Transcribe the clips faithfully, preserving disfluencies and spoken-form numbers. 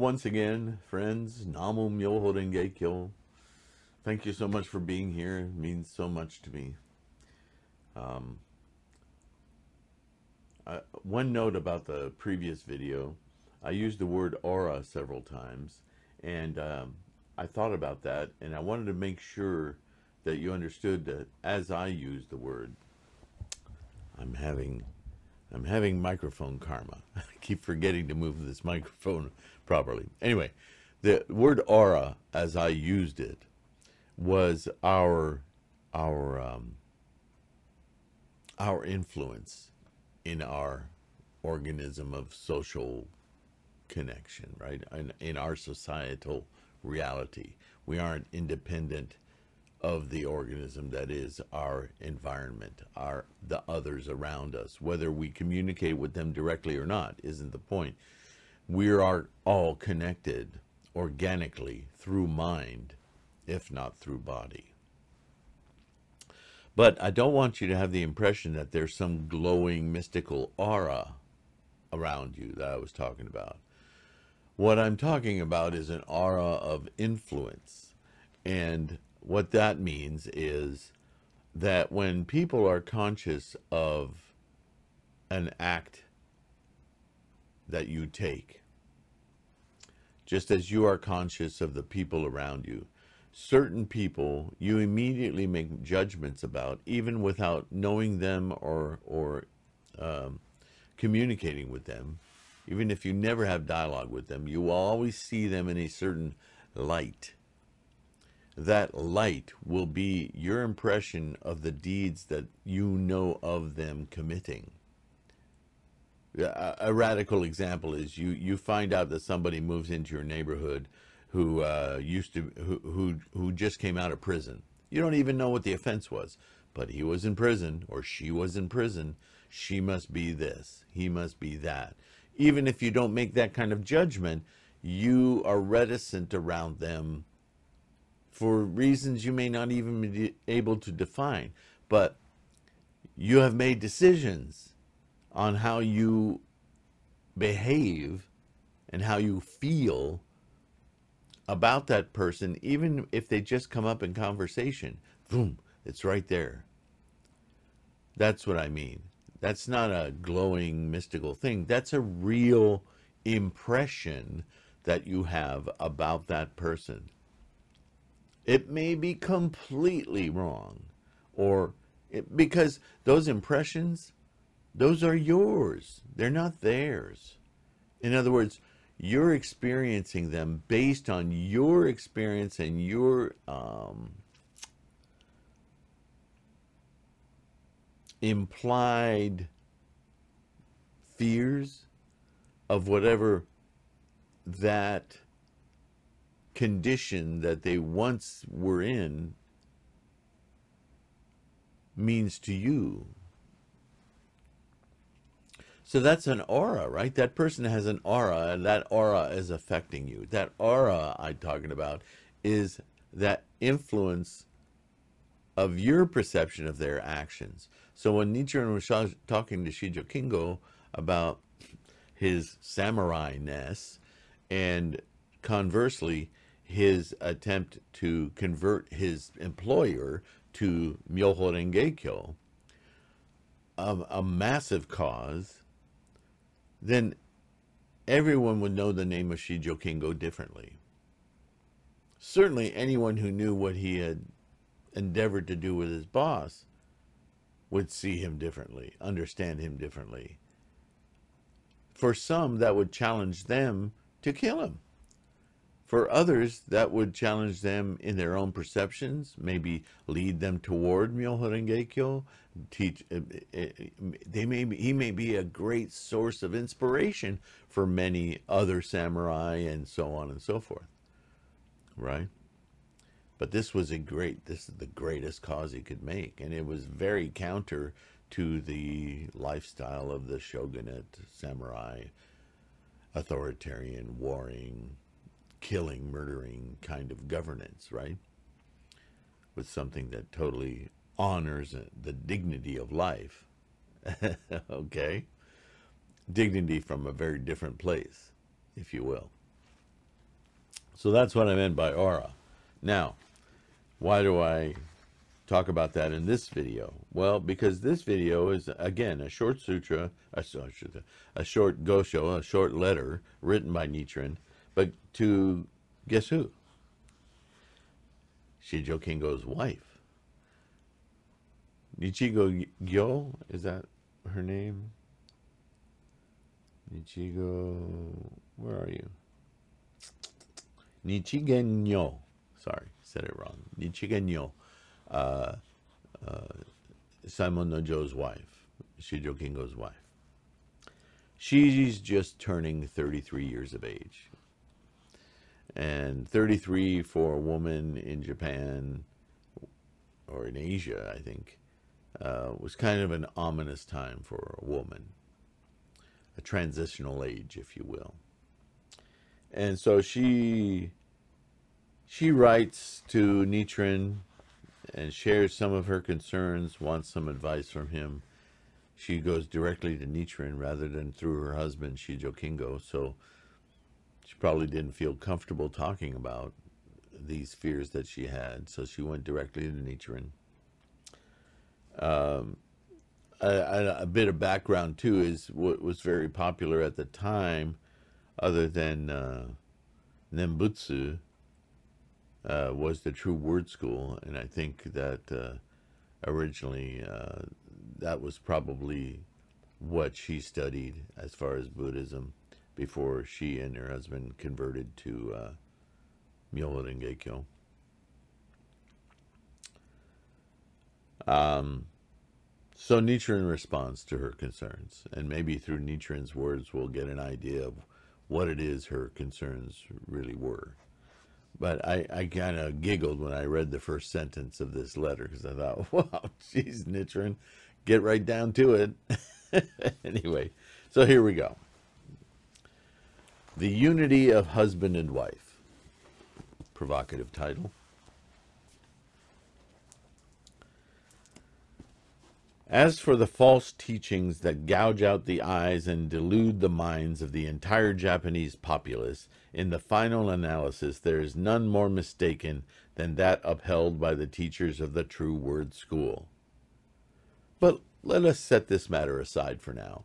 once again, friends. Namu Myoho Renge Kyo. Thank you so much for being here. It means so much to me. Um, uh, one note about the previous video. I used the word aura several times, and um, I thought about that, and I wanted to make sure that you understood that as I use the word, I'm having I'm having microphone karma. I keep forgetting to move this microphone properly. Anyway, the word aura, as I used it, was our our um, our influence in our organism of social connection, right? In, in our societal reality, we aren't independent of the organism that is our environment, our the others around us. Whether we communicate with them directly or not isn't the point. We are all connected organically through mind, if not through body. But I don't want you to have the impression that there's some glowing mystical aura around you that I was talking about. What I'm talking about is an aura of influence. And what that means is that when people are conscious of an act that you take, just as you are conscious of the people around you, certain people you immediately make judgments about, even without knowing them or or um, communicating with them. Even if you never have dialogue with them, you will always see them in a certain light. That light will be your impression of the deeds that you know of them committing. A, a radical example is you, you find out that somebody moves into your neighborhood who uh, used to who, who who just came out of prison. You don't even know what the offense was, but he was in prison or she was in prison. She must be this. He must be that. Even if you don't make that kind of judgment, you are reticent around them for reasons you may not even be able to define. But you have made decisions on how you behave and how you feel about that person, even if they just come up in conversation. Boom, it's right there. That's what I mean. That's not a glowing mystical thing. That's a real impression that you have about that person. It may be completely wrong, or it, because those impressions, those are yours. They're not theirs. In other words, you're experiencing them based on your experience and your um, implied fears of whatever that condition that they once were in means to you. So that's an aura, right? That person has an aura, and that aura is affecting you. That aura I'm talking about is that influence of your perception of their actions. So when Nichiren was talking to Shijo Kingo about his samurai-ness, and conversely, his attempt to convert his employer to Myoho Renge Kyo, a, a massive cause, then everyone would know the name of Shijo Kingo differently. Certainly anyone who knew what he had endeavored to do with his boss would see him differently, understand him differently. For some, that would challenge them to kill him. For others, that would challenge them in their own perceptions, maybe lead them toward Myoho Renge Kyo. Teach, they may be, he may be a great source of inspiration for many other samurai, and so on and so forth, right? But this was a great, this is the greatest cause he could make, and it was very counter to the lifestyle of the shogunate, samurai, authoritarian, warring, killing, murdering kind of governance, right? With something that totally honors the dignity of life. Okay? Dignity from a very different place, if you will. So that's what I meant by aura. Now, why do I talk about that in this video? Well, because this video is, again, a short sutra, a, a short gosho, a short letter written by Nichiren, but to, guess who? Shijo Kingo's wife. Nichigo Gyo, is that her name? Nichigo, where are you? Nichigen Nyo. Sorry, said it wrong. Nichigen Nyo. Uh, uh, Simon Nojo's wife, Shijo Kingo's wife. She's just turning thirty-three years of age. And thirty-three for a woman in Japan, or in Asia, I think, uh, was kind of an ominous time for a woman. A transitional age, if you will. And so she she writes to Nichiren and shares some of her concerns, wants some advice from him. She goes directly to Nichiren rather than through her husband, Shijo Kingo. So she probably didn't feel comfortable talking about these fears that she had. So she went directly to Nichiren. Um, a, a bit of background, too, is what was very popular at the time, other than uh, Nembutsu, uh, was the True Word School. And I think that uh, originally uh, that was probably what she studied as far as Buddhism before she and her husband converted to uh, Myoho Renge-kyo. Um, so Nichiren responds to her concerns, and maybe through Nichiren's words we'll get an idea of what it is her concerns really were. But I, I kind of giggled when I read the first sentence of this letter, because I thought, wow, geez, Nichiren, get right down to it. Anyway, so here we go. The Unity of Husband and Wife. Provocative title. As for the false teachings that gouge out the eyes and delude the minds of the entire Japanese populace, in the final analysis there is none more mistaken than that upheld by the teachers of the True Word School. But let us set this matter aside for now.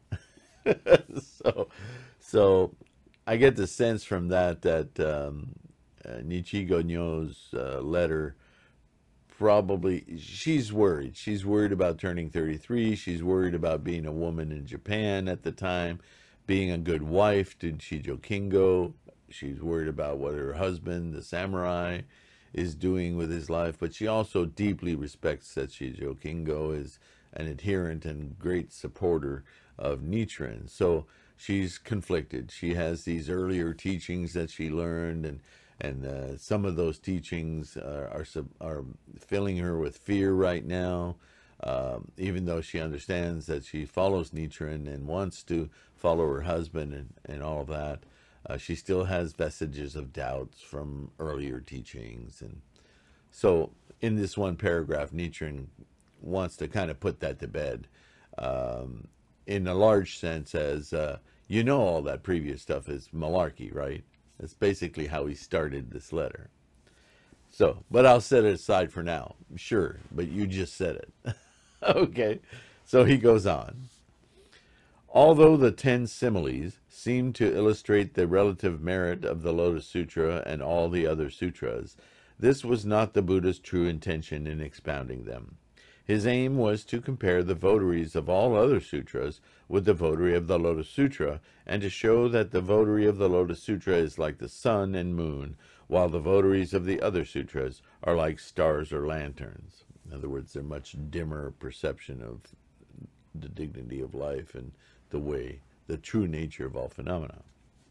so, so I get the sense from that that um, uh, Nichigo Nyo's uh, letter, probably, she's worried. She's worried about turning thirty-three. She's worried about being a woman in Japan at the time, being a good wife to Shijo Kingo. She's worried about what her husband, the samurai, is doing with his life. But she also deeply respects that Shijo Kingo is an adherent and great supporter of Nichiren. So she's conflicted. She has these earlier teachings that she learned, and And uh, some of those teachings are, are are filling her with fear right now, um, even though she understands that she follows Nichiren and wants to follow her husband and, and all of that. Uh, she still has vestiges of doubts from earlier teachings. And so in this one paragraph, Nichiren wants to kind of put that to bed um, in a large sense as, uh, you know, all that previous stuff is malarkey, right? That's basically how he started this letter. So, but I'll set it aside for now. Sure, but you just said it. Okay, so he goes on. Although the ten similes seem to illustrate the relative merit of the Lotus Sutra and all the other sutras, this was not the Buddha's true intention in expounding them. His aim was to compare the votaries of all other sutras with the votary of the Lotus Sutra, and to show that the votary of the Lotus Sutra is like the sun and moon, while the votaries of the other sutras are like stars or lanterns. In other words, they're much dimmer perception of the dignity of life and the way, the true nature of all phenomena.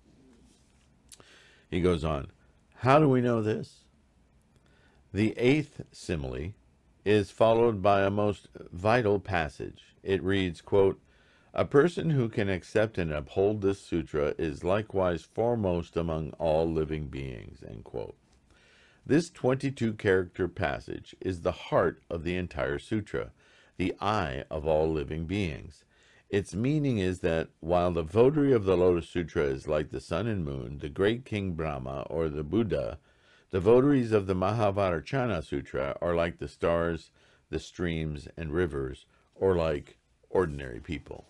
He goes on, how do we know this? The eighth simile is followed by a most vital passage. It reads, quote, a person who can accept and uphold this sutra is likewise foremost among all living beings, end quote. This twenty-two character passage is the heart of the entire sutra, the eye of all living beings. Its meaning is that while the votary of the Lotus Sutra is like the sun and moon, the great King Brahma, or the Buddha, the votaries of the Mahavajrayana Sutra are like the stars, the streams, and rivers, or like ordinary people.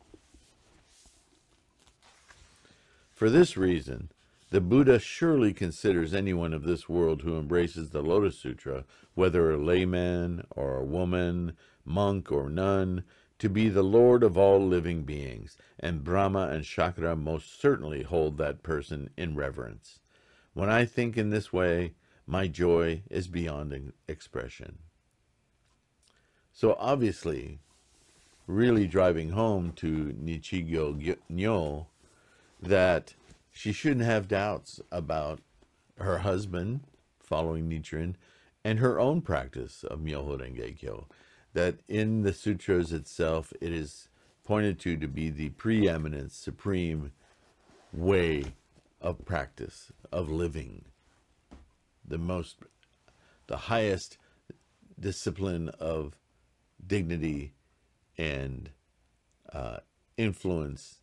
For this reason, the Buddha surely considers anyone of this world who embraces the Lotus Sutra, whether a layman or a woman, monk or nun, to be the Lord of all living beings, and Brahma and Shakra most certainly hold that person in reverence. When I think in this way, my joy is beyond expression. So obviously, really driving home to Nichijyo Nyo that she shouldn't have doubts about her husband following Nichiren and her own practice of Myoho Renge Kyo. That in the sutras itself, it is pointed to to be the preeminent, supreme way of practice, of living, the most, the highest discipline of dignity and uh, influence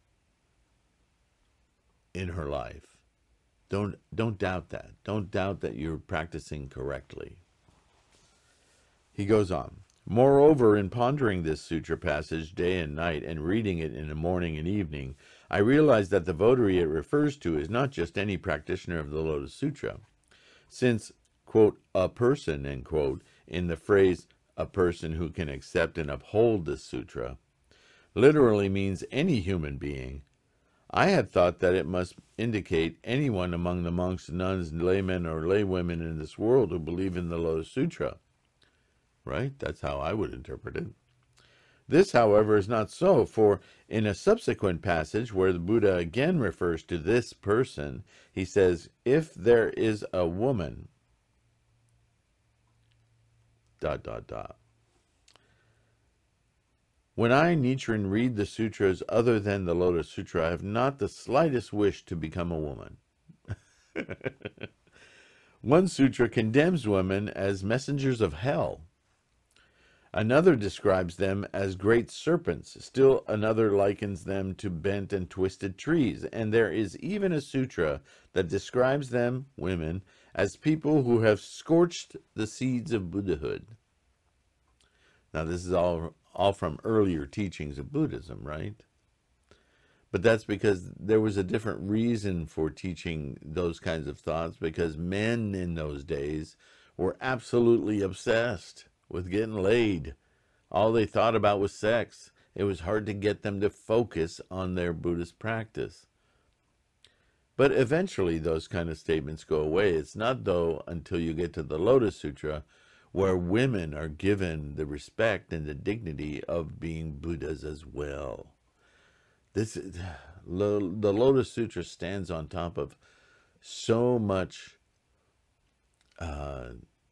in her life. Don't don't doubt that. Don't doubt that you're practicing correctly. He goes on. Moreover, in pondering this sutra passage day and night and reading it in the morning and evening, I realize that the votary it refers to is not just any practitioner of the Lotus Sutra. Since, quote, a person, end quote, in the phrase a person who can accept and uphold this sutra, literally means any human being, I had thought that it must indicate anyone among the monks, nuns, laymen, or laywomen in this world who believe in the Lotus Sutra. Right? That's how I would interpret it. This, however, is not so, for in a subsequent passage where the Buddha again refers to this person, he says, if there is a woman, dot, dot, dot. When I, Nichiren, read the sutras other than the Lotus Sutra, I have not the slightest wish to become a woman. One sutra condemns women as messengers of hell. Another describes them as great serpents. Still another likens them to bent and twisted trees. And there is even a sutra that describes them, women, as people who have scorched the seeds of Buddhahood. Now this is all, all from earlier teachings of Buddhism, right? But that's because there was a different reason for teaching those kinds of thoughts, because men in those days were absolutely obsessed with getting laid. All they thought about was sex. It was hard to get them to focus on their Buddhist practice. But eventually those kind of statements go away. It's not, though, until you get to the Lotus Sutra where women are given the respect and the dignity of being Buddhas as well. This is, the Lotus Sutra stands on top of so much uh,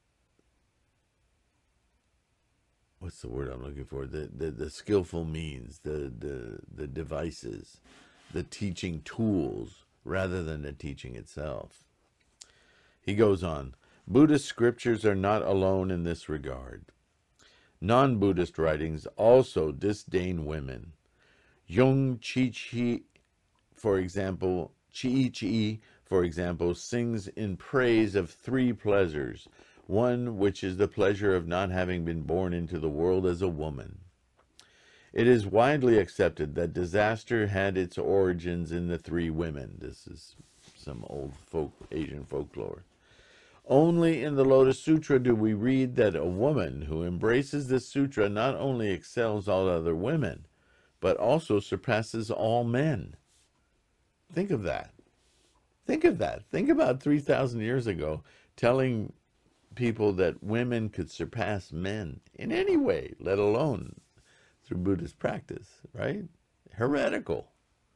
what's the word I'm looking for? The, the, the skillful means, the, the, the devices, the teaching tools, rather than the teaching itself. He goes on, Buddhist scriptures are not alone in this regard. Non-Buddhist writings also disdain women. Yung Chi Chi, for example, Chi Chi, for example, sings in praise of three pleasures, one which is the pleasure of not having been born into the world as a woman. It is widely accepted that disaster had its origins in the three women. This is some old folk, Asian folklore. Only in the Lotus Sutra do we read that a woman who embraces this sutra not only excels all other women, but also surpasses all men. Think of that. Think of that. Think about three thousand years ago, telling people that women could surpass men in any way, let alone through Buddhist practice, right? Heretical.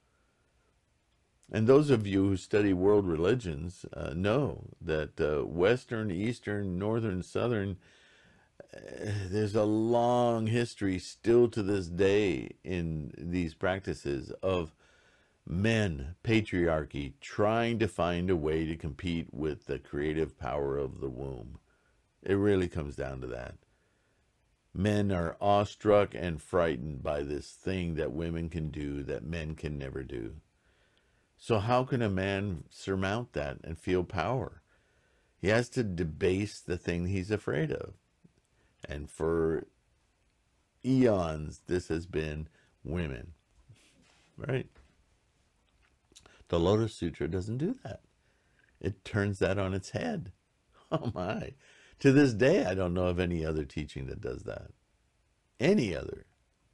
And those of you who study world religions uh, know that uh, Western, Eastern, Northern, Southern, uh, there's a long history still to this day in these practices of men, patriarchy, trying to find a way to compete with the creative power of the womb. It really comes down to that. Men are awestruck and frightened by this thing that women can do that men can never do. So how can a man surmount that and feel power? He has to debase the thing he's afraid of. And for eons, this has been women, right? The Lotus Sutra doesn't do that. It turns that on its head. Oh my. To this day, I don't know of any other teaching that does that. Any other.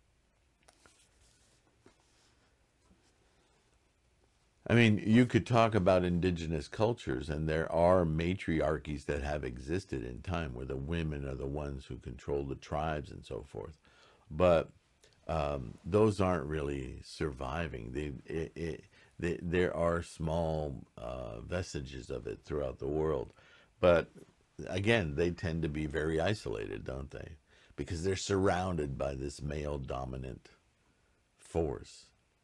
I mean, you could talk about indigenous cultures, and there are matriarchies that have existed in time where the women are the ones who control the tribes and so forth. But um, those aren't really surviving. They, it, it, they, there are small uh, vestiges of it throughout the world. But again, they tend to be very isolated, don't they? Because they're surrounded by this male dominant force.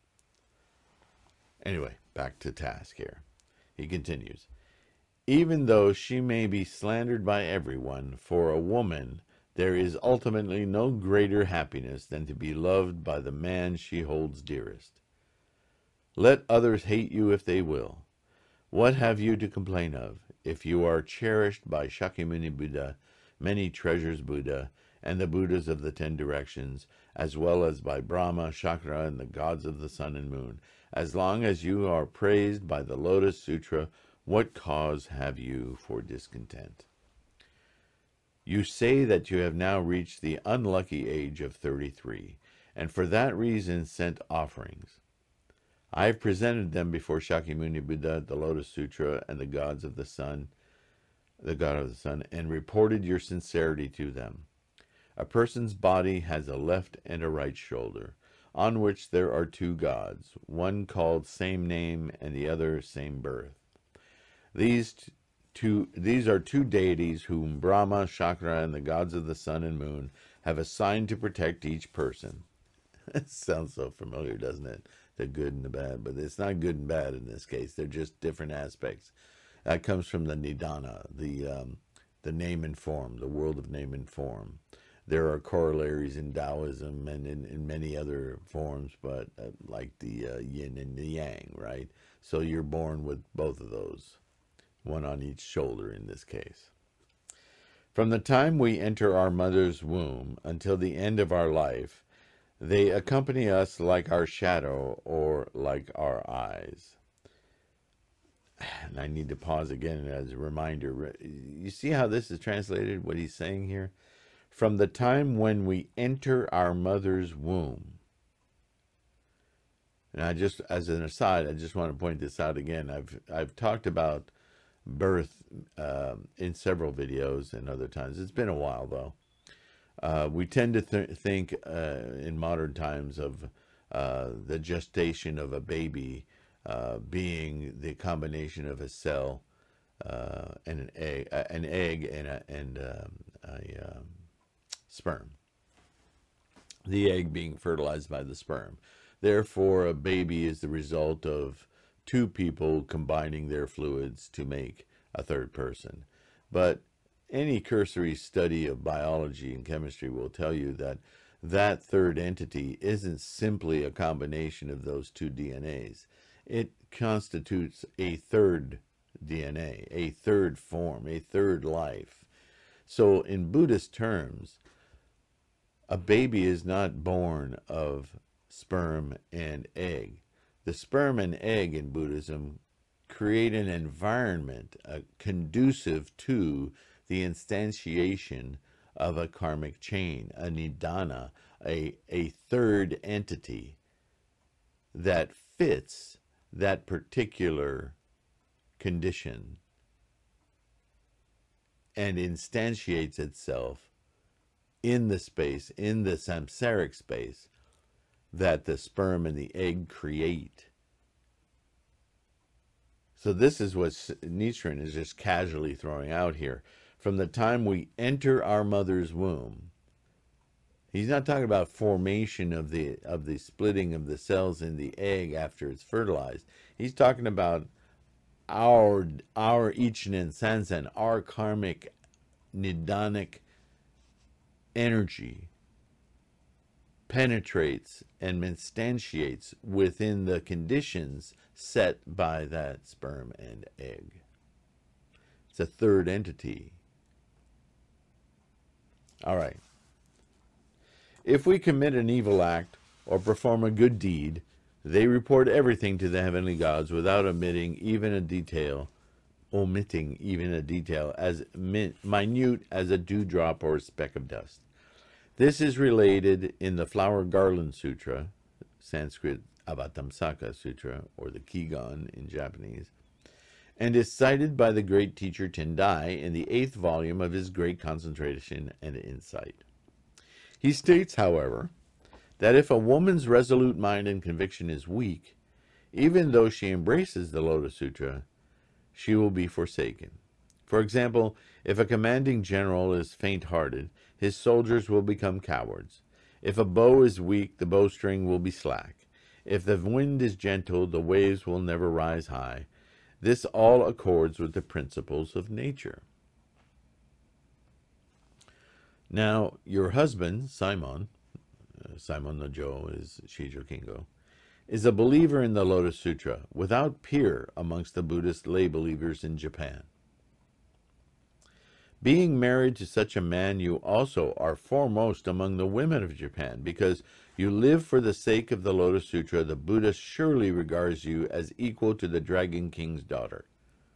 Anyway, back to task here. He continues, even though she may be slandered by everyone, for a woman there is ultimately no greater happiness than to be loved by the man she holds dearest. Let others hate you if they will. What have you to complain of, if you are cherished by Shakyamuni Buddha, many treasures Buddha, and the Buddhas of the ten directions, as well as by Brahma, Shakra, and the gods of the sun and moon? As long as you are praised by the Lotus Sutra, what cause have you for discontent? You say that you have now reached the unlucky age of thirty-three, and for that reason sent offerings. I have presented them before Shakyamuni Buddha, the Lotus Sutra, and the gods of the sun, the god of the sun, and reported your sincerity to them. A person's body has a left and a right shoulder, on which there are two gods, one called same name and the other same birth. These two, these are two deities whom Brahma, Shakra, and the gods of the sun and moon have assigned to protect each person. It sounds so familiar, doesn't it? The good and the bad, but it's not good and bad in this case. They're just different aspects. That comes from the Nidana, the um, the name and form, the world of name and form. There are corollaries in Taoism and in, in many other forms, but uh, like the uh, yin and the yang, right? So you're born with both of those, one on each shoulder in this case. From the time we enter our mother's womb until the end of our life, they accompany us like our shadow or like our eyes. And I need to pause again as a reminder. You see how this is translated, what he's saying here? From the time when we enter our mother's womb. And I just, as an aside, I just want to point this out again. I've I've talked about birth uh, in several videos and other times. It's been a while, though. Uh, we tend to th think uh, in modern times of uh, the gestation of a baby uh, being the combination of a cell uh, and an egg, uh, an egg and a, and um, a um, sperm. The egg being fertilized by the sperm. Therefore, a baby is the result of two people combining their fluids to make a third person. But any cursory study of biology and chemistry will tell you that that third entity isn't simply a combination of those two D N As. It constitutes a third D N A, a third form, a third life. So in Buddhist terms, a baby is not born of sperm and egg. The sperm and egg in Buddhism create an environment uh, conducive to the instantiation of a karmic chain, a nidana, a, a third entity that fits that particular condition and instantiates itself in the space, in the samsaric space that the sperm and the egg create. So this is what Nichiren is just casually throwing out here. From the time we enter our mother's womb, he's not talking about formation of the of the splitting of the cells in the egg after it's fertilized. He's talking about our our Ichinen Sansen, our karmic nidanic energy penetrates and instantiates within the conditions set by that sperm and egg. It's a third entity. All right. If we commit an evil act or perform a good deed, they report everything to the heavenly gods without omitting even a detail, omitting even a detail as minute as a dewdrop or a speck of dust. This is related in the Flower Garland Sutra, Sanskrit Avatamsaka Sutra, or the Kigon in Japanese, and is cited by the great teacher Tendai in the eighth volume of his Great Concentration and Insight. He states, however, that if a woman's resolute mind and conviction is weak, even though she embraces the Lotus Sutra, she will be forsaken. For example, if a commanding general is faint-hearted, his soldiers will become cowards. If a bow is weak, the bowstring will be slack. If the wind is gentle, the waves will never rise high. This all accords with the principles of nature. Now, your husband, Simon, uh, Simon Nojo is Shijo Kingo, is a believer in the Lotus Sutra, without peer amongst the Buddhist lay believers in Japan. Being married to such a man, you also are foremost among the women of Japan, because you live for the sake of the Lotus Sutra. The Buddha surely regards you as equal to the Dragon King's daughter.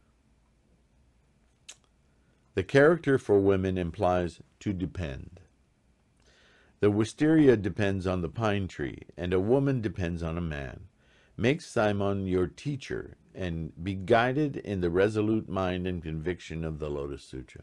The character for women implies to depend. The wisteria depends on the pine tree, and a woman depends on a man. Make Simon your teacher, and be guided in the resolute mind and conviction of the Lotus Sutra.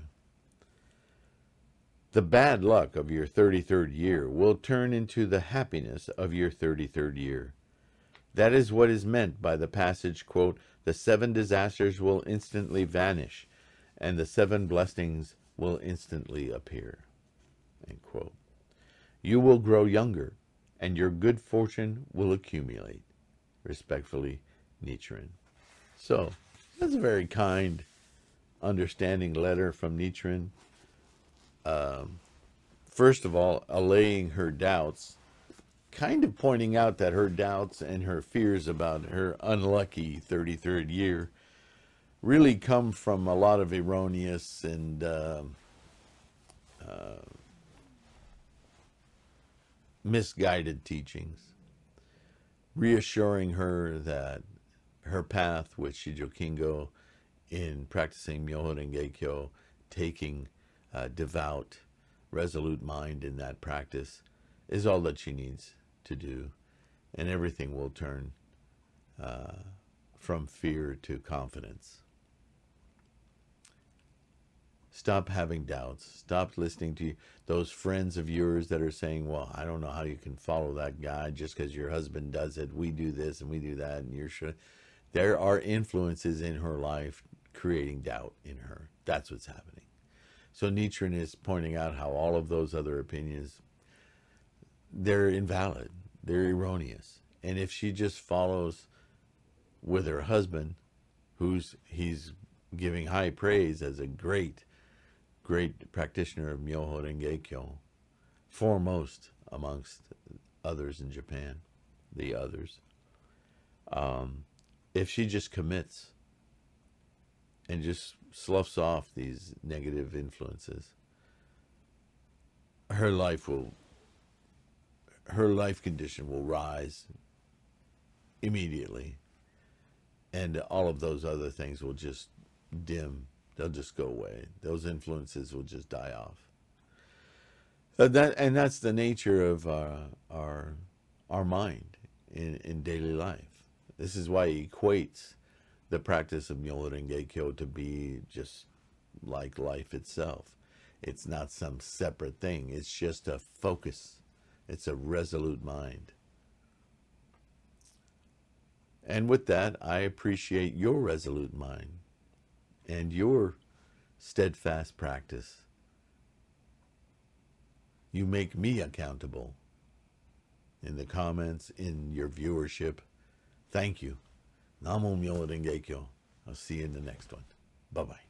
The bad luck of your thirty-third year will turn into the happiness of your thirty-third year. That is what is meant by the passage, quote, "The seven disasters will instantly vanish, and the seven blessings will instantly appear." End quote. You will grow younger, and your good fortune will accumulate. Respectfully, Nichiren. So, that's a very kind, understanding letter from Nichiren. Um, first of all, allaying her doubts, kind of pointing out that her doubts and her fears about her unlucky thirty-third year really come from a lot of erroneous and uh, uh, misguided teachings, reassuring her that her path with Shijo Kingo in practicing Myoho Renge Kyo, taking a devout, resolute mind in that practice, is all that she needs to do, and everything will turn uh, from fear to confidence. Stop having doubts. Stop listening to those friends of yours that are saying, well, I don't know how you can follow that guy just because your husband does it. We do this and we do that, and you're sure. There are influences in her life creating doubt in her. That's what's happening. So Nichiren is pointing out how all of those other opinions, they're invalid. They're erroneous. And if she just follows with her husband, who's he's giving high praise as a great great practitioner of Myoho Renge Kyo, foremost amongst others in Japan, the others. Um, if she just commits and just sloughs off these negative influences, her life will, her life condition will rise immediately, and all of those other things will just dim. They'll just go away. Those influences will just die off. Uh, that and that's the nature of uh, our our mind in, in daily life. This is why he equates the practice of Myoho Renge Kyo to be just like life itself. It's not some separate thing. It's just a focus. It's a resolute mind. And with that, I appreciate your resolute mind and your steadfast practice. You make me accountable in the comments, in your viewership. Thank you. Namo Myoho Renge Kyo. I'll see you in the next one. Bye-bye.